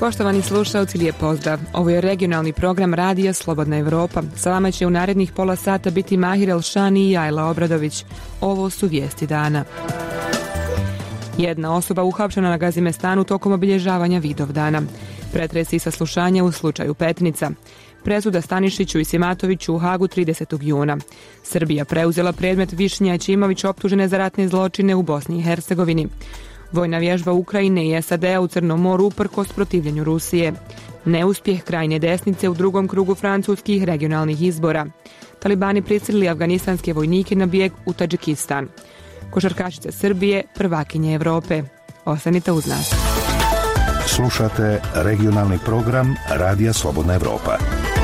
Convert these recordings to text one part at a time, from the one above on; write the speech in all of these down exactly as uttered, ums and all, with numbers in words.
Poštovani slušalci, lijep pozdrav. Ovo je regionalni program Radija Slobodna Evropa. Sa vama će u narednih pola sata biti Mahir Elšani i Ajla Obradović. Ovo su vijesti dana. Jedna osoba uhapšena na Gazimestanu tokom obilježavanja Vidovdana. Pretresi i saslušanja u slučaju Petnica. Presuda Stanišiću i Simatoviću u Hagu tridesetog juna. Srbija preuzela predmet Višnja Ćimović optužene za ratne zločine u Bosni i Hercegovini. Vojna vježba Ukrajine i S A D-a u Crnom moru uprkos protivljenju Rusije. Neuspjeh krajnje desnice u drugom krugu francuskih regionalnih izbora. Talibani prisilili afganistanske vojnike na bijeg u Tadžikistan. Košarkašice Srbije, prvakinje Evrope. Ostanite uz nas. Slušate regionalni program Radija Slobodna Evropa.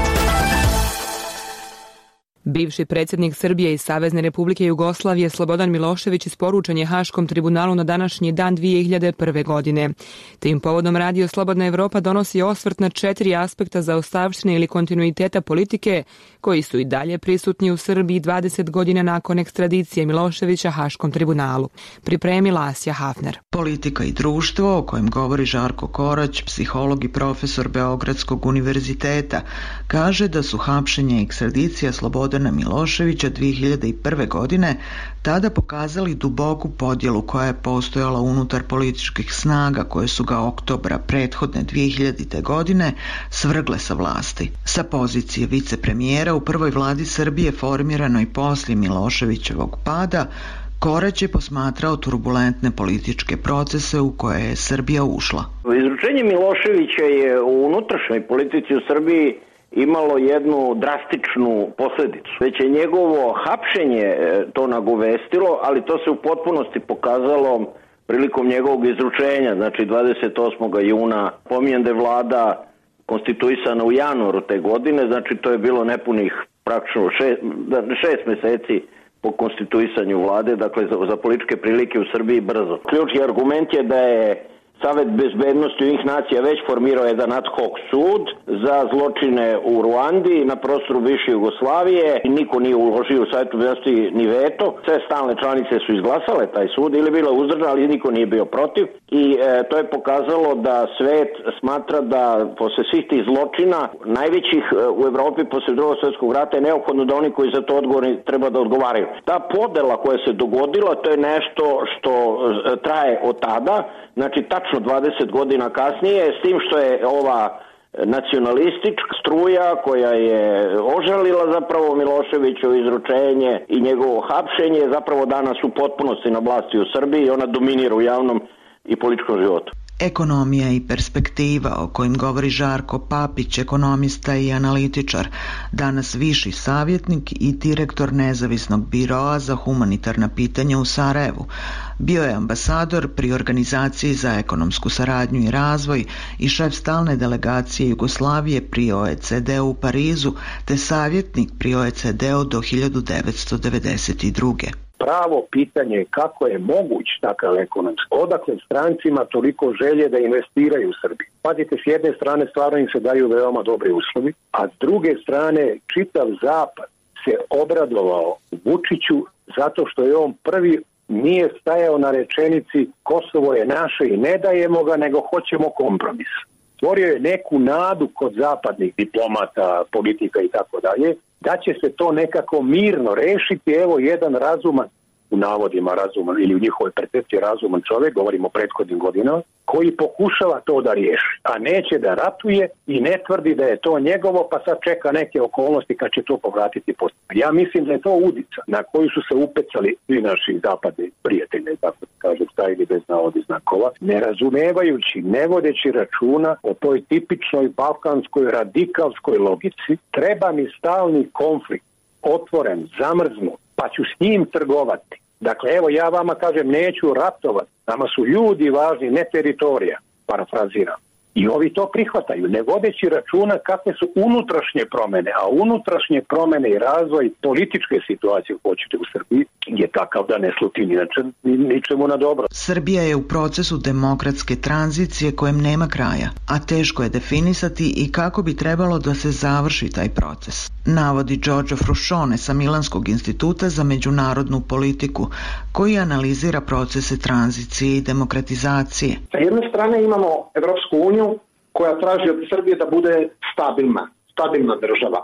Bivši predsjednik Srbije i Savezne Republike Jugoslavije Slobodan Milošević isporučen je Haškom tribunalu na današnji dan dvije hiljade prve. godine. Tim povodom Radio Slobodna Evropa donosi osvrt na četiri aspekta zaostavštine ili kontinuiteta politike koji su i dalje prisutni u Srbiji dvadeset godina nakon ekstradicije Miloševića Haškom tribunalu. Pripremila Asja Hafner. Politika i društvo, o kojem govori Žarko Korać, psiholog i profesor Beogradskog univerziteta, kaže da su hapšenje i ekstradicija Slobodana Miloševića dvije hiljade prve. godine tada pokazali duboku podjelu koja je postojala unutar političkih snaga koje su ga oktobra prethodne dvije hiljadite. godine svrgle sa vlasti. Sa pozicije vicepremijera u prvoj vladi Srbije formiranoj poslije Miloševićevog pada, Korać je posmatrao turbulentne političke procese u koje je Srbija ušla. Izručenje Miloševića je u unutrašnjoj politici u Srbiji imalo jednu drastičnu posljedicu. Već je njegovo hapšenje to nagovestilo, ali to se u potpunosti pokazalo prilikom njegovog izručenja, znači dvadeset osmog juna. Pominjem da je vlada konstituisana u januaru te godine, znači to je bilo nepunih praktično šest, šest mjeseci po konstituisanju vlade, dakle za, za političke prilike u Srbiji brzo. Ključni argument je da je Savet bezbednosti Ujedinjenih nacija već formirao jedan ad hoc sud za zločine u Ruandi na prostoru bivše Jugoslavije i niko nije uložio u Savetu bezbednosti ni veto. Sve stalne članice su izglasale taj sud ili bila uzdržana, ali niko nije bio protiv i e, to je pokazalo da svet smatra da posle svih tih zločina najvećih e, u Evropi posle drugog svjetskog rata je neophodno da oni koji za to odgovorni treba da odgovaraju. Ta podela koja se dogodila, to je nešto što e, traje od tada, znači tačno dvadeset godina kasnije, s tim što je ova nacionalistička struja koja je ožalila zapravo Miloševićevo izručenje i njegovo hapšenje zapravo danas u potpunosti na vlasti u Srbiji i ona dominira u javnom i političkom životu. Ekonomija i perspektiva, o kojim govori Žarko Papić, ekonomista i analitičar, danas viši savjetnik i direktor nezavisnog biroa za humanitarna pitanja u Sarajevu. Bio je ambasador pri Organizaciji za ekonomsku saradnju i razvoj i šef stalne delegacije Jugoslavije pri O E C D u Parizu, te savjetnik pri O E C D-u do hiljadu devetsto devedeset druge. Pravo pitanje je kako je moguć takav ekonomski. Odakle strancima toliko želje da investiraju u Srbiji. Pazite, s jedne strane stvarno im se daju veoma dobri uslovi, a s druge strane čitav zapad se obradovao Vučiću zato što je on prvi nije stajao na rečenici Kosovo je naše i ne dajemo ga, nego hoćemo kompromis. Stvorio je neku nadu kod zapadnih diplomata, politika i tako dalje, da će se to nekako mirno rešiti. Evo jedan razuman, u navodima razuman ili u njihovoj percepciji razuman čovjek, govorimo o prethodnim godinama, koji pokušava to da riješi, a neće da ratuje i ne tvrdi da je to njegovo, pa sad čeka neke okolnosti kad će to povratiti poslije. Ja mislim da je to udica na koju su se upecali svi naši zapadni prijatelji, tako da kažem, stavili bez navodi znakova, ne razumevajući, ne vodeći računa o toj tipičnoj balkanskoj radikalskoj logici. Treba mi stalni konflikt, otvoren, zamrznut, pa ću s njim trgovati. Dakle, evo ja vama kažem, neću ratovati, nama su ljudi važni, ne teritorija, parafraziram. I ovi to prihvataju, ne vodeći računa kakve su unutrašnje promjene, a unutrašnje promjene i razvoj političke situacije, hoćete, u Srbiji, je takav da ne sluti ničemu na dobro. Srbija je u procesu demokratske tranzicije kojem nema kraja, a teško je definisati i kako bi trebalo da se završi taj proces, navodi Giorgio Fruscione sa Milanskog instituta za međunarodnu politiku, koji analizira procese tranzicije i demokratizacije. Sa jedne strane imamo Evropsku uniju koja traži od Srbije da bude stabilna, stabilna država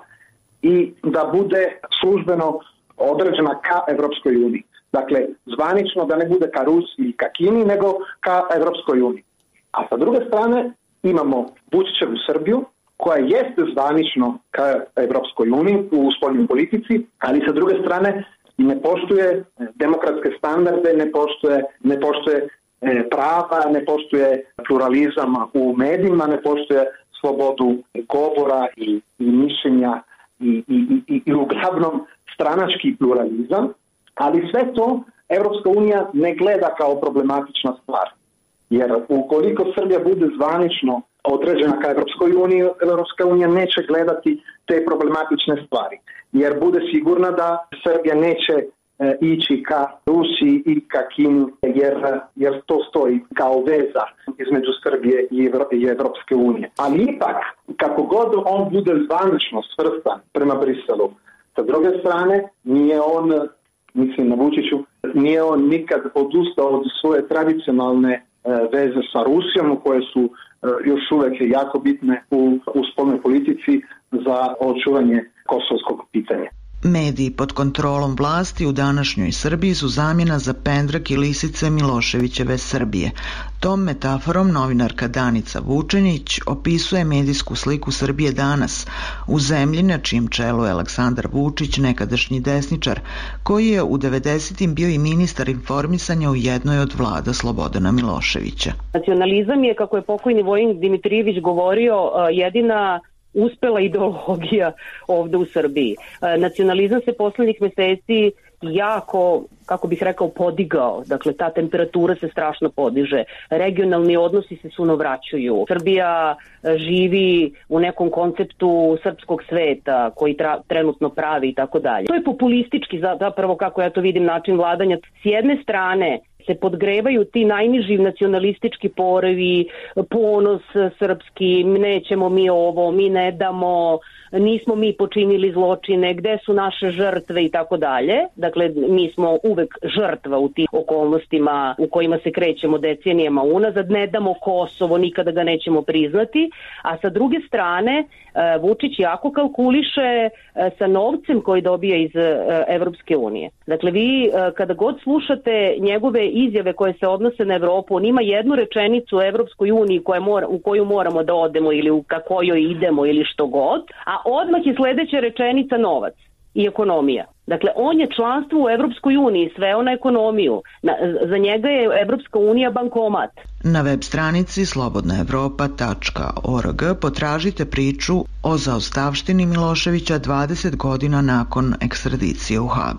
i da bude službeno određena ka Evropskoj uniji. Dakle, zvanično da ne bude ka Rusiji i ka Kini, nego ka Evropskoj uniji. A sa druge strane imamo Vučićevu Srbiju, koja jeste zvanično ka Evropskoj uniji u spoljnoj politici, ali sa druge strane ne poštuje demokratske standarde, ne poštuje, ne poštuje prava, ne poštuje pluralizam u medijima, ne poštuje slobodu govora i, i mišljenja i, i, i, i uglavnom stranački pluralizam, ali sve to Evropska unija ne gleda kao problematična stvar. Jer ukoliko Srbija bude zvanično određena ka Evropskoj uniji, Evropska unija neće gledati te problematične stvari. Jer bude sigurna da Srbija neće e, ići ka Rusiji i ka Kini, jer, jer to stoji kao veza između Srbije i, Evro, i Evropske unije. Ali ipak, kako god on bude zvanično svrstan prema Briselu, sa druge strane, nije on, mislim na Vučiću, nije on nikad odustao od svoje tradicionalne veze sa Rusijom, koje su još uvek jako bitne u, u spoljnoj politici za očuvanje kosovskog pitanja. Mediji pod kontrolom vlasti u današnjoj Srbiji su zamjena za pendrek i lisice Miloševićeve Srbije. Tom metaforom novinarka Danica Vučenić opisuje medijsku sliku Srbije danas, u zemlji na čijem čelu je Aleksandar Vučić, nekadašnji desničar, koji je u devedesetim bio i ministar informisanja u jednoj od vlada Slobodana Miloševića. Nacionalizam je, kako je pokojni Vojin Dimitrijević govorio, jedina uspela ideologija ovde u Srbiji. Nacionalizam se poslednjih meseci jako, kako bih rekao, podigao. Dakle, ta temperatura se strašno podiže. Regionalni odnosi se sunovraćuju. Srbija živi u nekom konceptu srpskog sveta koji tra, trenutno pravi i tako dalje. To je populistički, zapravo kako ja to vidim, način vladanja. S jedne strane se podgrevaju ti najniži nacionalistički porivi, ponos srpski, nećemo mi ovo, mi ne damo, nismo mi počinili zločine, gde su naše žrtve i tako dalje. Dakle, mi smo uvek žrtva u tim okolnostima u kojima se krećemo decenijama unazad, ne damo Kosovo, nikada ga nećemo priznati, a sa druge strane Vučić jako kalkuliše sa novcem koji dobija iz Evropske unije. Dakle, vi kada god slušate njegove izjave koje se odnose na Evropu, on ima jednu rečenicu u Evropskoj uniji koja mora, u koju moramo da odemo ili u kojoj idemo ili što god, a odmah je sledeća rečenica novac i ekonomija. Dakle, on je članstvo u Evropskoj uniji sveo na ekonomiju. Na, za njega je Evropska unija bankomat. Na web stranici slobodna evropa tačka org potražite priču o zaostavštini Miloševića dvadeset godina nakon ekstradicije u Hag.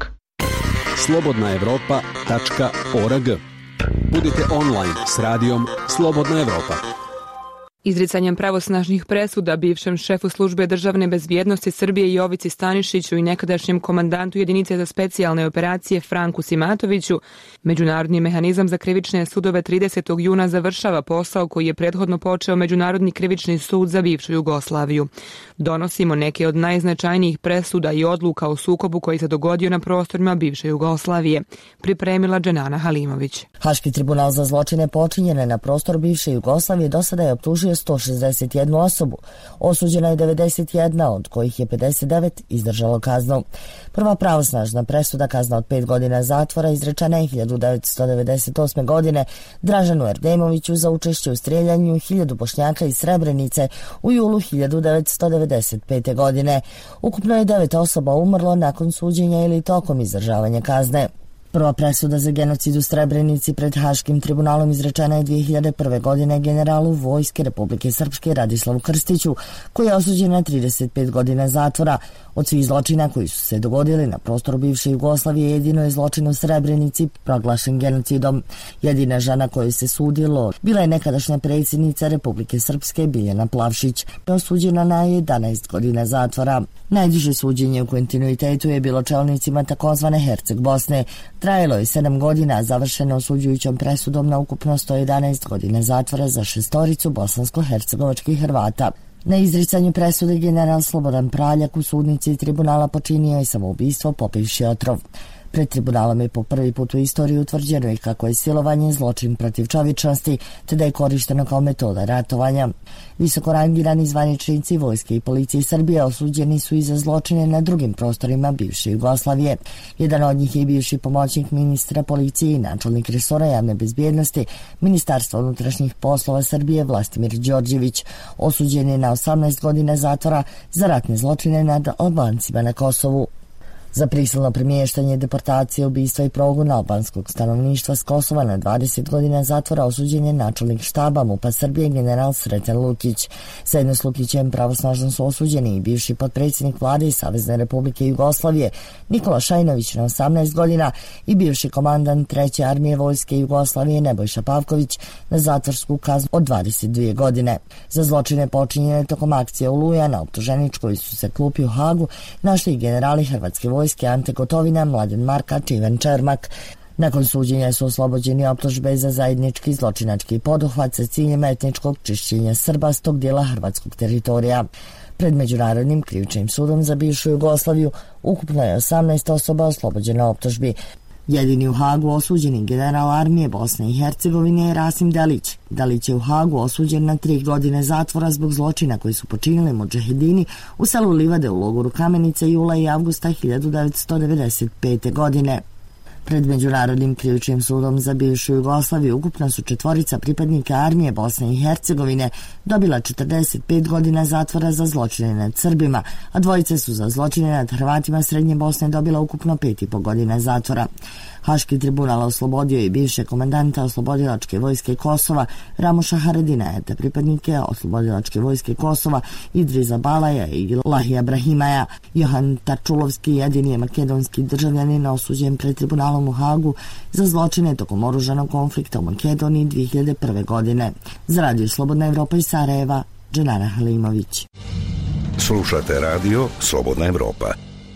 slobodna evropa tačka org. Budite online s radijom Slobodna Evropa. Izricanjem pravosnažnih presuda bivšem šefu službe državne bezbjednosti Srbije Jovici Stanišiću i nekadašnjem komandantu jedinice za specijalne operacije Franku Simatoviću, Međunarodni mehanizam za krivične sudove tridesetog juna završava posao koji je prethodno počeo Međunarodni krivični sud za bivšu Jugoslaviju. Donosimo neke od najznačajnijih presuda i odluka o sukobu koji se dogodio na prostorima bivše Jugoslavije, pripremila Dženana Halimović. Haški tribunal za zločine počinjene na prostor bivše Jugoslavije do sada je optužio sto šezdeset jednu osobu. Osuđena je devedeset jedna, od kojih je pedeset devet izdržalo kaznu. Prva pravosnažna presuda, kazna od pet godina zatvora, izrečena je hiljadu devetsto devedeset osme. godine Dražanu Erdemoviću za učešće u streljanju hiljadu Bošnjaka iz Srebrenice u julu hiljadu devetsto devedeset pete. godine. Ukupno je devet osoba umrlo nakon suđenja ili tokom izdržavanja kazne. Prva presuda za genocid u Srebrenici pred Haškim tribunalom izrečena je dve hiljade prve. godine generalu Vojske Republike Srpske Radislavu Krstiću, koji je osuđen na trideset pet godina zatvora. Od svih zločina koji su se dogodili na prostoru bivše Jugoslavije, jedino je zločin u Srebrenici proglašen genocidom. Jedina žena koju se sudilo bila je nekadašnja predsjednica Republike Srpske Biljana Plavšić, osuđena na jedanaest godina zatvora. Najduže suđenje u kontinuitetu je bilo čelnicima takozvane Herceg Bosne. Trajalo je sedam godina, završeno osuđujućom presudom na ukupno sto jedanaest godina zatvora za šestoricu bosansko-hercegovačkih Hrvata. Na izricanju presude general Slobodan Praljak u sudnici tribunala počinio je samoubistvo popivši otrov. Pred tribunalom je po prvi put u istoriji utvrđeno i kako je silovanje zločin protiv čovječnosti, te da je korišteno kao metoda ratovanja. Visoko rangirani zvaničnici vojske i policije Srbije osuđeni su i za zločine na drugim prostorima bivše Jugoslavije. Jedan od njih je bivši pomoćnik ministra policije i načelnik resora javne bezbjednosti Ministarstva unutrašnjih poslova Srbije Vlastimir Đorđević. Osuđen je na osamnaest godina zatvora za ratne zločine nad Albancima na Kosovu. Za prisilno premještanje, deportacije, ubistva i progon albanskog stanovništva s Kosova na dvadeset godina zatvora osuđen je načelnik štaba MUP-a Srbije general Sreten Lukić. Zajedno s Lukićem pravosnažno su osuđeni i bivši potpredsjednik vlade i Savezne Republike Jugoslavije Nikola Šajnović na osamnaest godina i bivši komandant treće armije vojske Jugoslavije Nebojša Pavković na zatvorsku kaznu od dvadeset dvije godine. Za zločine počinjene tokom akcije Oluja na optuženičkoj su se klupi u Hagu našli i generali Hrvatske vojske Ante Gotovina, Mladen Markač i Ivan Čermak. Nakon suđenja su oslobođeni optužbe za zajednički zločinački poduhvat sa ciljem etničkog čišćenja Srba s tog dijela hrvatskog teritorija. Pred Međunarodnim krivičnim sudom za bivšu Jugoslaviju ukupno je osamnaest osoba oslobođeno optužbi. Jedini u Hagu osuđeni general armije Bosne i Hercegovine je Rasim Delić. Delić je u Hagu osuđen na tri godine zatvora zbog zločina koji su počinili mudžahedini u selu Livade u logoru Kamenice jula i avgusta hiljadu devetsto devedeset pete. godine. Pred Međunarodnim krivičnim sudom za bivšu Jugoslaviju ukupno su četvorica pripadnika armije Bosne i Hercegovine dobila četrdeset pet godina zatvora za zločine nad Srbima, a dvojice su za zločine nad Hrvatima Srednje Bosne dobila ukupno pet i po godina zatvora. Haški tribunal oslobodio i bivše komandanta oslobodilačke vojske Kosova Ramuša Haradinaja te pripadnike oslobodilačke vojske Kosova Idriza Balaja i Lahija Brahimaja. Johan Tačulovski jedini je makedonski državljanin osuđen pred tribunalom u Hagu za zločine tokom oružanog konflikta u Makedoniji dvije hiljade prve. godine. Za Radio Slobodna Evropa iz Sarajeva, Dženara Halimović. Slušate radio Slobodna Evropa.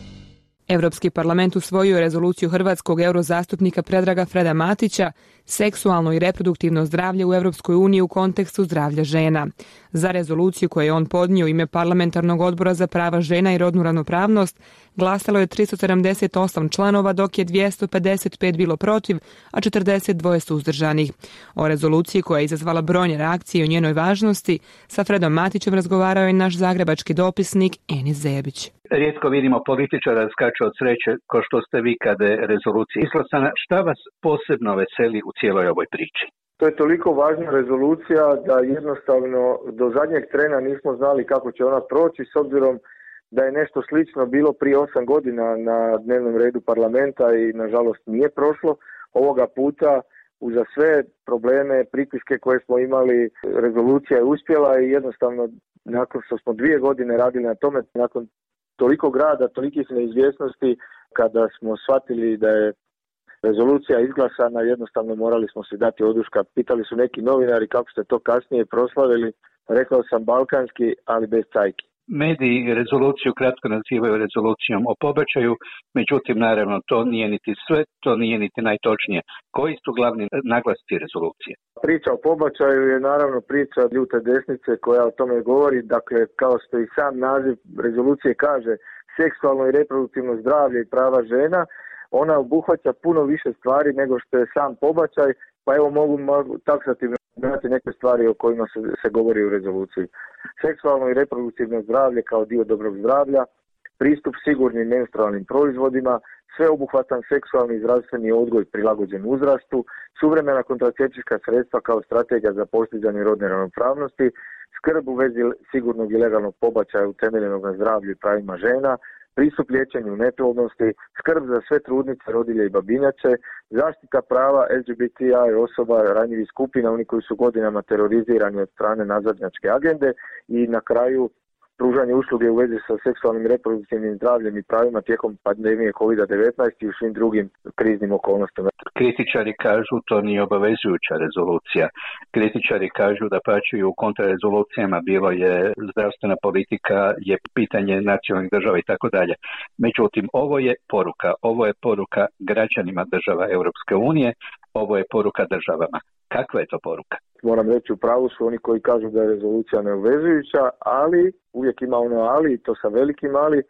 Evropski parlament usvojio rezoluciju hrvatskog eurozastupnika Predraga Freda Matića seksualno i reproduktivno zdravlje u Evropskoj uniji u kontekstu zdravlja žena. Za rezoluciju koju je on podnio u ime Parlamentarnog odbora za prava žena i rodnu ravnopravnost glasalo je tristo sedamdeset osam članova, dok je dvjesto pedeset pet bilo protiv, a četrdeset dva suzdržanih. O rezoluciji koja je izazvala brojne reakcije i o njenoj važnosti sa Fredom Matićem razgovarao je naš zagrebački dopisnik Enis Zebić. Rijetko vidimo političara skače od sreće kao što ste vi kada je rezolucija izglasana. Šta vas posebno veseli u cijeloj ovoj priči? To je toliko važna rezolucija da jednostavno do zadnjeg trena nismo znali kako će ona proći, s obzirom da je nešto slično bilo prije osam godina na dnevnom redu parlamenta i nažalost nije prošlo. Ovoga puta uza sve probleme, pritiske koje smo imali, rezolucija je uspjela i jednostavno nakon što smo dvije godine radili na tome, nakon toliko grada, tolikih neizvjesnosti, kada smo shvatili da je rezolucija izglasana, jednostavno morali smo se dati oduška. Pitali su neki novinari kako ste to kasnije proslavili, rekao sam balkanski, ali bez cajki. Mediji rezoluciju kratko nazivaju rezolucijom o pobačaju, međutim naravno to nije niti sve, to nije niti najtočnije. Koji su glavni naglasci rezolucije? Priča o pobačaju je naravno priča ljute desnice koja o tome govori, dakle kao što i sam naziv rezolucije kaže, seksualno i reproduktivno zdravlje i prava žena, ona obuhvaća puno više stvari nego što je sam pobačaj, pa evo mogu, mogu taksativno dati neke stvari o kojima se, se govori u rezoluciji. Seksualno i reproduktivno zdravlje kao dio dobrog zdravlja, pristup sigurnim menstrualnim proizvodima, sveobuhvatan seksualni i zdravstveni odgoj prilagođen uzrastu, suvremena kontracepcijska sredstva kao strategija za postizanje rodne ravnopravnosti, skrb u vezi sigurnog i legalnog pobačaja utemeljenog na zdravlju i pravima žena, pristup liječenju neplodnosti, skrb za sve trudnice, rodilje i babinjače, zaštita prava L G B T I osoba ranjivih skupina, oni koji su godinama terorizirani od strane nazadnjačke agende i na kraju pružanje usluge u vezi sa seksualnim i reproduktivnim zdravljem i pravima tijekom pandemije kovid devetnaest i u svim drugim kriznim okolnostima. Kritičari kažu to nije obavezujuća rezolucija. Kritičari kažu da pačuju u kontrarezolucijama bilo je zdravstvena politika, je pitanje nacionalnih država i tako dalje. Međutim, ovo je poruka. Ovo je poruka građanima država Europske unije, ovo je poruka državama. Kakva je to poruka? Moram reći, u pravu su oni koji kažu da je rezolucija neobvezujuća, ali uvijek ima ono ali, i to sa velikim ali,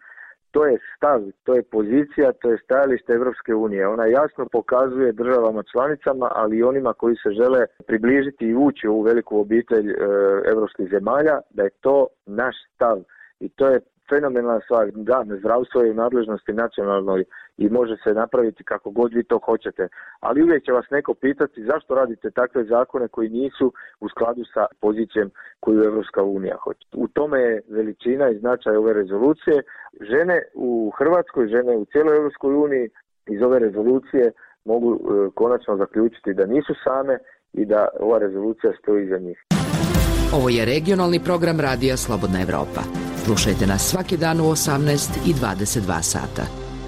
To je stav, to je pozicija, to je stajalište Evropske unije. Ona jasno pokazuje državama članicama, ali i onima koji se žele približiti i ući u ovu veliku obitelj e, evropskih zemalja, da je to naš stav. I to je fenomenalna stvar. Da, zdravstvo je u nadležnosti nacionalnoj i može se napraviti kako god vi to hoćete. Ali uvijek će vas neko pitati zašto radite takve zakone koji nisu u skladu sa pozicijom koju Evropska unija hoće. U tome je veličina i značaj ove rezolucije. Žene u Hrvatskoj, žene u cijeloj Evropskoj uniji iz ove rezolucije mogu e, konačno zaključiti da nisu same i da ova rezolucija stoji iza njih. Ovo je regionalni program Radija Slobodna Evropa. Slušajte nas svaki dan u osamnaest i dvadeset dva sata.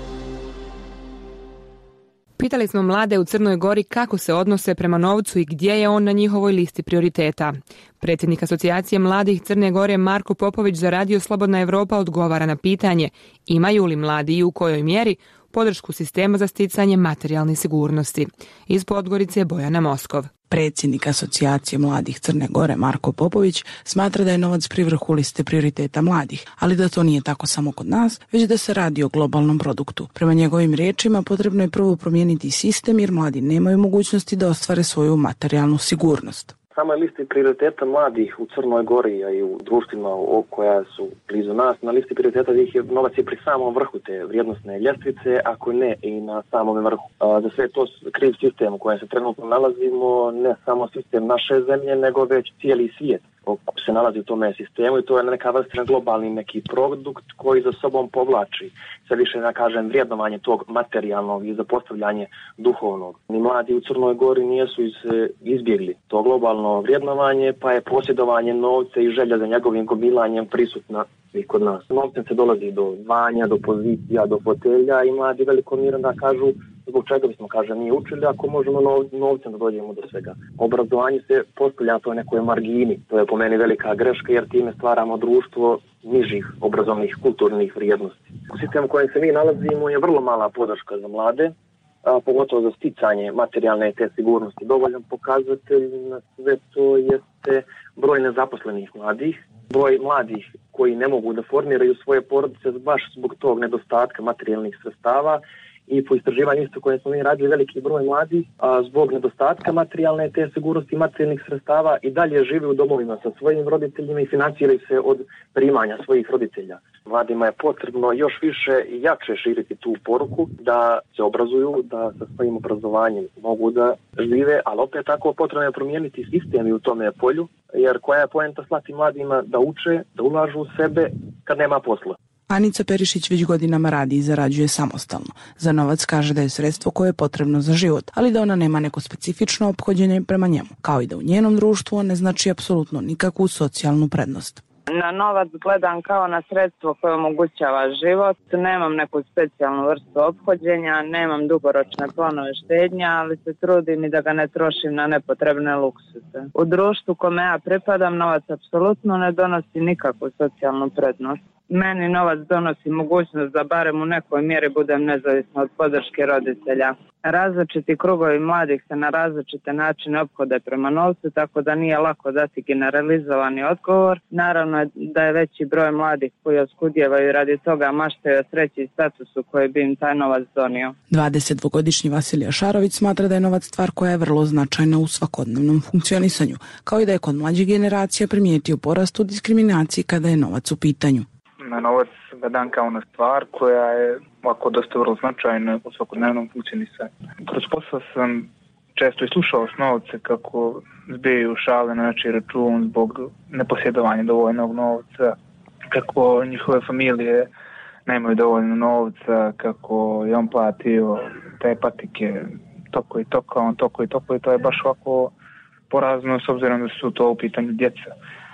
Pitali smo mlade u Crnoj Gori kako se odnose prema novcu i gdje je on na njihovoj listi prioriteta. Predsjednik Asocijacije mladih Crne Gore Marko Popović za Radio Slobodna Evropa odgovara na pitanje imaju li mladi i u kojoj mjeri podršku sistema za sticanje materijalne sigurnosti. Iz Podgorice Bojana Moskov. Predsjednik Asocijacije mladih Crne Gore Marko Popović smatra da je novac pri vrhu liste prioriteta mladih, ali da to nije tako samo kod nas, već da se radi o globalnom produktu. Prema njegovim riječima potrebno je prvo promijeniti sistem jer mladi nemaju mogućnosti da ostvare svoju materijalnu sigurnost. Sama listi prioriteta mladih u Crnoj Gori, a i u društvima koja su blizu nas, na listi prioriteta je novac je pri samom vrhu te vrijednostne ljestvice, ako ne i na samom vrhu. A, za sve to kriv sistem u kojem se trenutno nalazimo, ne samo sistem naše zemlje, nego već cijeli svijet se nalazi u tome sistemu i to je neka vrsta globalni neki produkt koji za sobom povlači sve više, da kažem, vrijednovanje tog materijalnog i zapostavljanje duhovnog. Ni mladi u Crnoj Gori nisu izbjegli to globalno vrijednovanje, pa je posjedovanje novca i želja za njegovim gomilanjem prisutna i kod nas. Novcem se dolazi do zvanja, do pozicija, do fotelja i mladi veliko miran da kažu zbog čega bismo, kažem, nije učili ako možemo novcem da dođemo do svega. Obrazovanje se postavlja na toj nekoj margini. To je po meni velika greška jer time stvaramo društvo nižih obrazovnih kulturnih vrijednosti. U sistemu u kojem se mi nalazimo je vrlo mala podrška za mlade, a pogotovo za sticanje materijalne te sigurnosti. Dovoljan pokazatelj na sve to jeste broj nezaposlenih mladih, broj mladih koji ne mogu da formiraju svoje porodice baš zbog tog nedostatka materijalnih sredstava. I po istraživanju isto koje smo mi radili, veliki broj mladih a zbog nedostatka materijalne te sigurnosti i materijalnih sredstava i dalje žive u domovima sa svojim roditeljima i financiraju se od primanja svojih roditelja. Mladima je potrebno još više i jače širiti tu poruku da se obrazuju, da sa svojim obrazovanjem mogu da žive, ali opet tako potrebno je promijeniti sistem i u tome polju, jer koja je poenta slati mladima da uče, da ulažu u sebe kad nema posla. Anica Perišić već godinama radi i zarađuje samostalno. Za novac kaže da je sredstvo koje je potrebno za život, ali da ona nema neko specifično ophođenje prema njemu, kao i da u njenom društvu on ne znači apsolutno nikakvu socijalnu prednost. Na novac gledam kao na sredstvo koje omogućava život, nemam neku specijalnu vrstu ophođenja, nemam dugoročne planove štednja, ali se trudim i da ga ne trošim na nepotrebne luksuse. U društvu kome ja pripadam novac apsolutno ne donosi nikakvu socijalnu prednost. Meni novac donosi mogućnost da barem u nekoj mjeri budem nezavisna od podrške roditelja. Različiti krugovi mladih se na različite načine ophode prema novcu, tako da nije lako dati generalizovani odgovor. Naravno je da je veći broj mladih koji oskudjevaju radi toga maštaju o sreći i statusu koji bi im taj novac donio. dvadesetdvogodišnji Vasilija Šarović smatra da je novac stvar koja je vrlo značajna u svakodnevnom funkcionisanju, kao i da je kod mlađih generacija primijetio porast u diskriminaciji kada je novac u pitanju. Na novac gledam kao na stvar koja je ovako dosta vrlo značajna u svakodnevnom funkcionisanju. Kroz posao sam često i slušao snovce kako zbijaju šale na nečiji račun zbog neposjedovanja dovoljnog novca, kako njihove familije nemaju dovoljno novca, kako je on platio te patike toko i toko, on toko i toko i to je baš ovako porazno s obzirom da su to u pitanju djeca.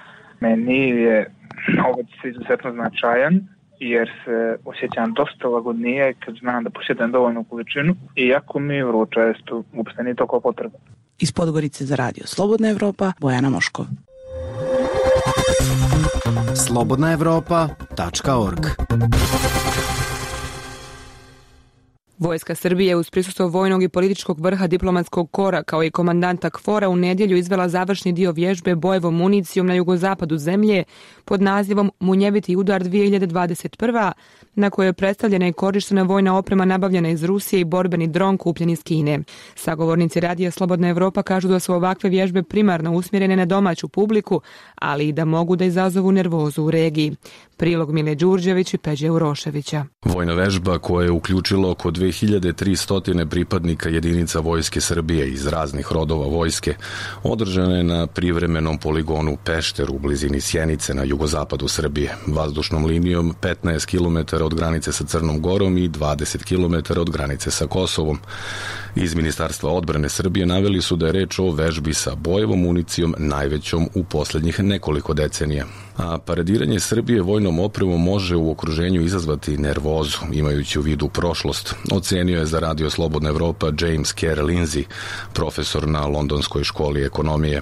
Meni je novac izuzetno značajan jer se osjećam dosta lagodnije kad znam da posjedujem dovoljnu količinu, iako mi vrlo često uopšte nije toliko potrebno. Iz Podgorice za Radio Slobodna Evropa, Bojana Moškov. slobodna evropa tačka org Vojska Srbije uz prisustvo vojnog i političkog vrha diplomatskog kora kao i komandanta KFOR-a u nedjelju izvela završni dio vježbe bojevom municijom na jugozapadu zemlje pod nazivom Munjeviti udar dvije hiljade dvadeset prva, na kojoj je predstavljena i korištena vojna oprema nabavljena iz Rusije i borbeni dron kupljen iz Kine. Sagovornici Radija Slobodna Evropa kažu da su ovakve vježbe primarno usmjerene na domaću publiku, ali i da mogu da izazovu nervozu u regiji. Prilog Mile Đurđević i Peđe Uroševića. Vojna vežba koja je uključila oko dve hiljade tristo pripadnika jedinica Vojske Srbije iz raznih rodova vojske održana je na privremenom poligonu Pešter u blizini Sjenice na jugozapadu Srbije, vazdušnom linijom petnaest kilometara od granice sa Crnom Gorom i dvadeset kilometara od granice sa Kosovom. Iz Ministarstva odbrane Srbije naveli su da je reč o vežbi sa bojevom municijom najvećom u posljednjih nekoliko decenija. A paradiranje Srbije vojnom opremom može u okruženju izazvati nervozu, imajući u vidu prošlost, ocenio je za Radio Slobodna Evropa James Kerr Lindsay, profesor na Londonskoj školi ekonomije.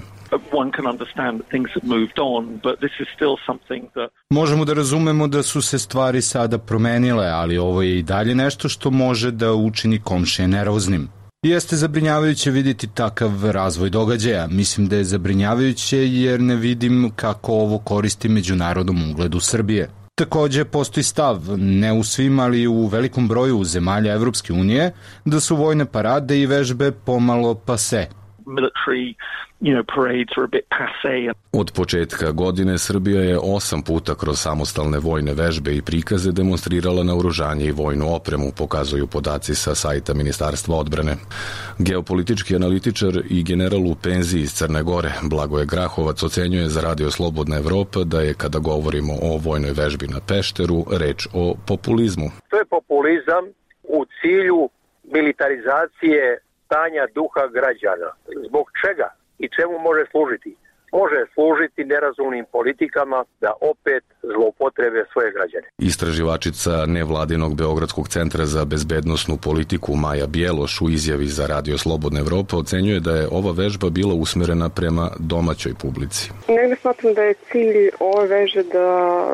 Možemo da razumemo da su se stvari sada promenile, ali ovo je i dalje nešto što može da učini komšije nervoznim. Jeste zabrinjavajuće vidjeti takav razvoj događaja. Mislim da je zabrinjavajuće jer ne vidim kako ovo koristi međunarodnom ugledu Srbije. Također postoji stav, ne u svim, ali u velikom broju zemalja Evropske unije, da su vojne parade i vežbe pomalo pase. Military, you know, parades are a bit passé. Od početka godine Srbija je osam puta kroz samostalne vojne vežbe i prikaze demonstrirala naoružanje i vojnu opremu, pokazuju podaci sa sajta Ministarstva odbrane. Geopolitički analitičar i general u penziji iz Crne Gore, Blagoje Grahovac, ocenjuje za Radio Slobodna Evropa da je, kada govorimo o vojnoj vežbi na Pešteru, reč o populizmu. To je populizam u cilju militarizacije stanja duha građana. Zbog čega i čemu može služiti? Može služiti nerazumnim politikama da opet zloupotrebe svoje građane. Istraživačica nevladinog Beogradskog centra za bezbednosnu politiku Maja Bjeloš u izjavi za Radio Slobodna Evropa ocenjuje da je ova vežba bila usmjerena prema domaćoj publici. Negdje smatram da je cilj ove veže da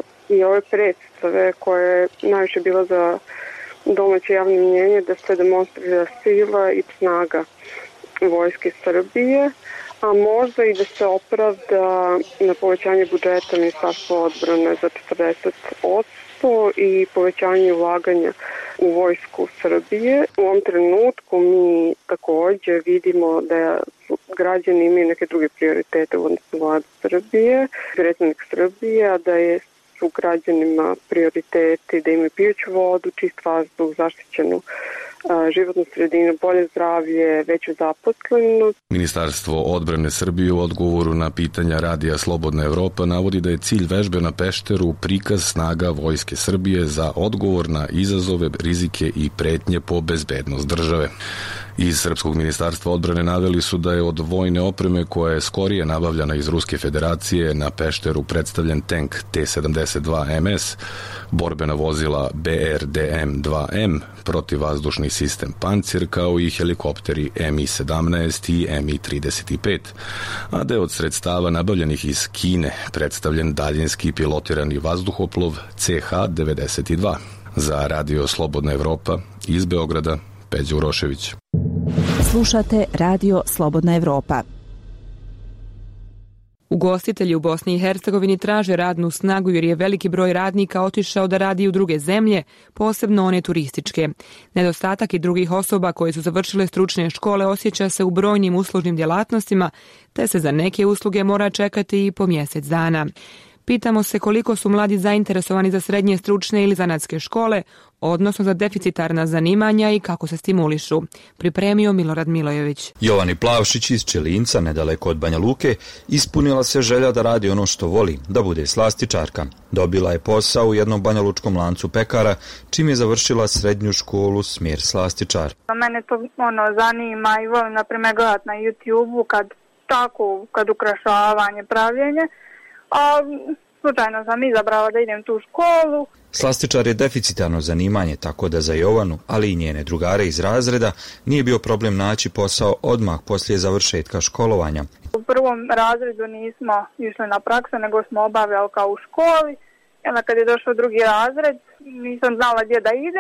i ove predstave koje je najviše bila za domaće javno mnjenje da se demonstrira sila i snaga Vojske Srbije, a možda i da se opravda na povećanje budžeta Ministarstva odbrane za četrdeset posto i povećanje ulaganja u Vojsku Srbije. U ovom trenutku mi također vidimo da građani imaju neke druge prioritete u odnosu vlade Srbije, predsjednik Srbije, a da je su građanima prioriteti da imaju pijuću vodu, čist vazduh, zaštićenu životnu sredinu, bolje zdravlje, veću zaposlenost. Ministarstvo odbrane Srbije u odgovoru na pitanja Radija Slobodna Evropa navodi da je cilj vežbe na Pešteru prikaz snaga Vojske Srbije za odgovor na izazove, rizike i pretnje po bezbednost države. Iz Srpskog ministarstva odbrane naveli su da je od vojne opreme koja je skorije nabavljana iz Ruske federacije na Pešteru predstavljen tank T sedamdeset dva M S, borbena vozila B R D M dva M, protivvazdušni sistem Pancir kao i helikopteri M I sedamnaest i M I trideset pet, a da je od sredstava nabavljenih iz Kine predstavljen daljinski pilotirani vazduhoplov C H devedeset dva. Za Radio Slobodna Evropa iz Beograda, Peđa Urošević. Slušate Radio Slobodna Evropa. Ugostitelji u Bosni i Hercegovini traže radnu snagu jer je veliki broj radnika otišao da radi u druge zemlje, posebno one turističke. Nedostatak i drugih osoba koje su završile stručne škole osjeća se u brojnim uslužnim djelatnostima, te se za neke usluge mora čekati i po mjesec dana. Pitamo se koliko su mladi zainteresovani za srednje stručne ili zanatske škole, odnosno za deficitarna zanimanja i kako se stimulišu. Pripremio Milorad Milojević. Jovani Plavšić iz Čelinca, nedaleko od Banja Luke, ispunila se želja da radi ono što voli, da bude slastičarka. Dobila je posao u jednom banjalučkom lancu pekara, čim je završila srednju školu smjer slastičar. Mene to ono zanima i volim na primjer gledat na YouTube-u kad tako, kad ukrašavanje, pravljenje. A slučajno sam izabrala da idem tu školu. Slastičar je deficitarno zanimanje, tako da za Jovanu, ali i njene drugare iz razreda, nije bio problem naći posao odmah poslije završetka školovanja. U prvom razredu nismo išli na praksu, nego smo obavljali kao u školi. Onda kad je došao drugi razred, nisam znala gdje da idem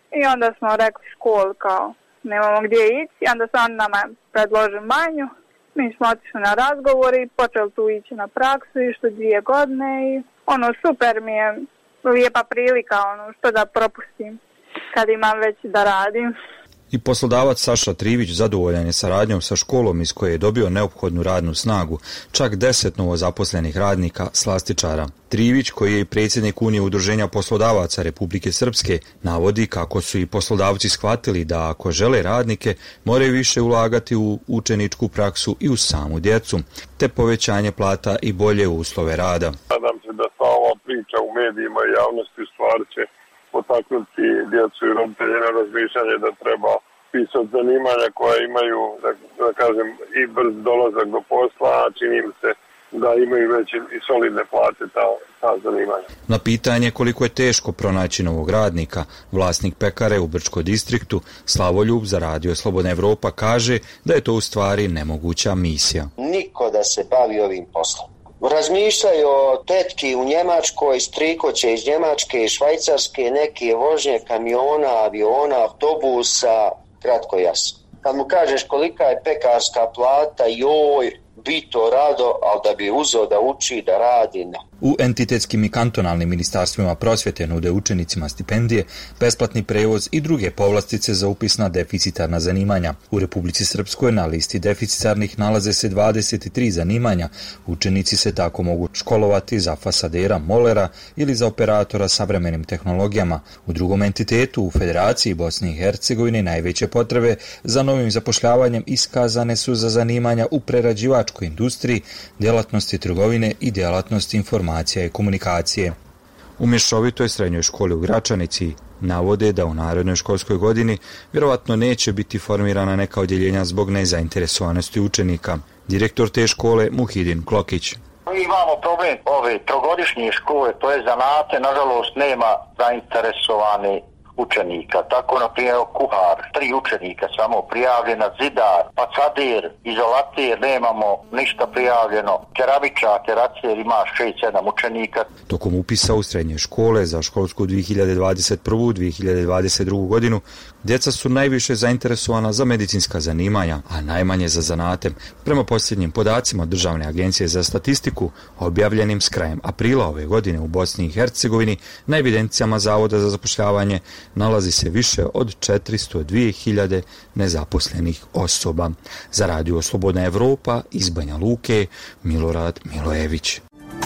i onda smo rekli školi kao nemamo gdje ići i onda sam nama predložio manju. Mi smo otišli na razgovor i počeli tu ići na praksu i što dvije godine i ono super mi je lijepa prilika ono što da propustim kad imam već da radim. I poslodavac Saša Trivić zadovoljan je saradnjom sa školom iz koje je dobio neophodnu radnu snagu, čak deset novozaposlenih radnika slastičara. Trivić, koji je i predsjednik Unije udruženja poslodavaca Republike Srpske, navodi kako su i poslodavci shvatili da ako žele radnike, moraju više ulagati u učeničku praksu i u samu djecu, te povećanje plata i bolje uslove rada. Nadam se da sva ova priča u medijima i javnosti u stvari će potaknuti djecu i roditelje na razmišljanje da treba pisati zanimanja koja imaju, da, da kažem, i brz dolazak do posla, a čini mi se da imaju već i solidne plate ta, ta zanimanja. Na pitanje koliko je teško pronaći novog radnika, vlasnik pekare u Brčkoj distriktu Slavoljub za Radio Slobodna Evropa kaže da je to u stvari nemoguća misija. Niko da se bavi ovim poslom. Razmišljaju o tetki u Njemačkoj, strikoće iz Njemačke i Švajcarske, neke vožnje kamiona, aviona, autobusa, kratko jasno. Kad mu kažeš kolika je pekarska plata, joj, bi to rado, ali da bi uzeo da uči, da radi, ne. U entitetskim i kantonalnim ministarstvima prosvjete nude učenicima stipendije, besplatni prevoz i druge povlastice za upis na deficitarna zanimanja. U Republici Srpskoj na listi deficitarnih nalaze se dvadeset tri zanimanja. Učenici se tako mogu školovati za fasadera, molera ili za operatora savremenim tehnologijama. U drugom entitetu, u Federaciji Bosne i Hercegovine, najveće potrebe za novim zapošljavanjem iskazane su za zanimanja u prerađivačkoj industriji, djelatnosti trgovine i djelatnosti informacije i komunikacije. U mješovitoj srednjoj školi u Gračanici navode da u narednoj školskoj godini vjerovatno neće biti formirana neka odjeljenja zbog nezainteresovanosti učenika. Direktor te škole Muhidin Klokić. Mi imamo problem ove trogodišnje škole, to je zanate, nažalost nema zainteresovane učenika. Tako, na primjer, kuhar, tri učenika samo prijavljena, zidar, pacadir, izolater, nemamo ništa prijavljeno, keramičar, teracer ima šest sedam učenika. Tokom upisa u srednje škole za školsku dvije hiljade dvadeset prvu dvije hiljade dvadeset drugu godinu, djeca su najviše zainteresovana za medicinska zanimanja, a najmanje za zanate. Prema posljednjim podacima Državne agencije za statistiku, objavljenim s krajem aprila ove godine u Bosni i Hercegovini, na evidencijama Zavoda za zapošljavanje nalazi se više od četiristo dvije hiljade nezaposlenih osoba. Za Radio Slobodna Evropa iz Banja Luke, Milorad Milojević.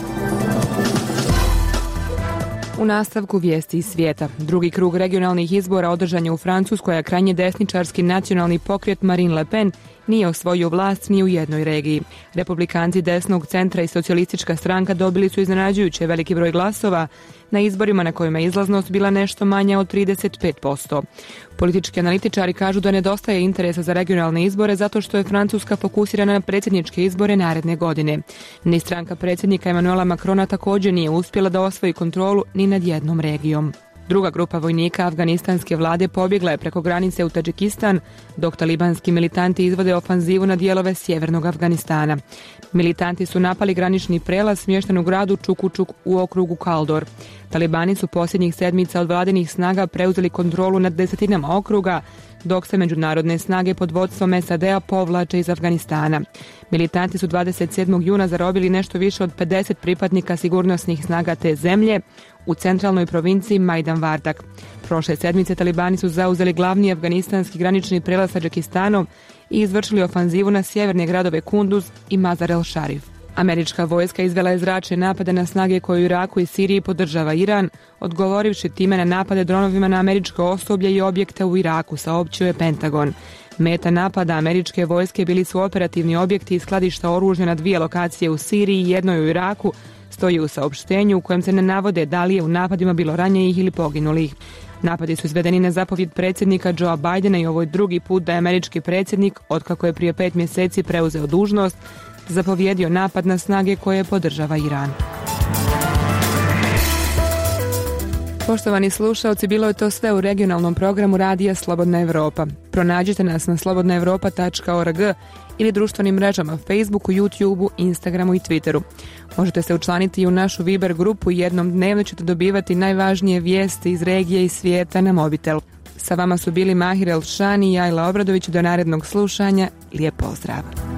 U nastavku vijesti iz svijeta. Drugi krug regionalnih izbora održan je u Francuskoj, a krajnje desničarski nacionalni pokret Marine Le Pen nije osvojio vlast ni u jednoj regiji. Republikanci desnog centra i socijalistička stranka dobili su iznenađujuće veliki broj glasova na izborima na kojima je izlaznost bila nešto manja od trideset pet posto. Politički analitičari kažu da nedostaje interesa za regionalne izbore zato što je Francuska fokusirana na predsjedničke izbore naredne godine. Ni stranka predsjednika Emmanuela Macrona također nije uspjela da osvoji kontrolu ni nad jednom regijom. Druga grupa vojnika afganistanske vlade pobjegla je preko granice u Tadžikistan, dok talibanski militanti izvode ofanzivu na dijelove sjevernog Afganistana. Militanti su napali granični prelaz smješten u gradu Čukučuk u okrugu Kaldor. Talibani su posljednjih sedmica od vladinih snaga preuzeli kontrolu nad desetinama okruga, dok se međunarodne snage pod vodstvom S A D-a povlače iz Afganistana. Militanti su dvadeset sedmog juna zarobili nešto više od pedeset pripadnika sigurnosnih snaga te zemlje u centralnoj provinciji Majdan Vardak. Prošle sedmice talibani su zauzeli glavni afganistanski granični prelaz sa Tadžikistanom i izvršili ofanzivu na sjeverne gradove Kunduz i Mazar el Sharif. Američka vojska izvela je zračne napade na snage koje u Iraku i Siriji podržava Iran, odgovorivši time na napade dronovima na američko osoblje i objekte u Iraku, saopćio je Pentagon. Meta napada američke vojske bili su operativni objekti i skladišta oružja na dvije lokacije u Siriji i jednoj u Iraku, stoji u saopštenju u kojem se ne navode da li je u napadima bilo ranjenih ili poginulih. Napadi su izvedeni na zapovjed predsjednika Joea Bidena i ovo je drugi put da je američki predsjednik, otkako je prije pet mjeseci preuzeo dužnost, zapovjedio napad na snage koje podržava Iran. Poštovani slušalci, bilo je to sve u regionalnom programu Radija Slobodna Evropa. Pronađite nas na slobodna evropa tačka org ili društvenim mrežama Facebooku, YouTubeu, Instagramu i Twitteru. Možete se učlaniti i u našu Viber grupu i jednom dnevno ćete dobivati najvažnije vijesti iz regije i svijeta na mobitel. Sa vama su bili Mahir Elšan i Jajla Obradović. Do narednog slušanja. Lijep pozdrav.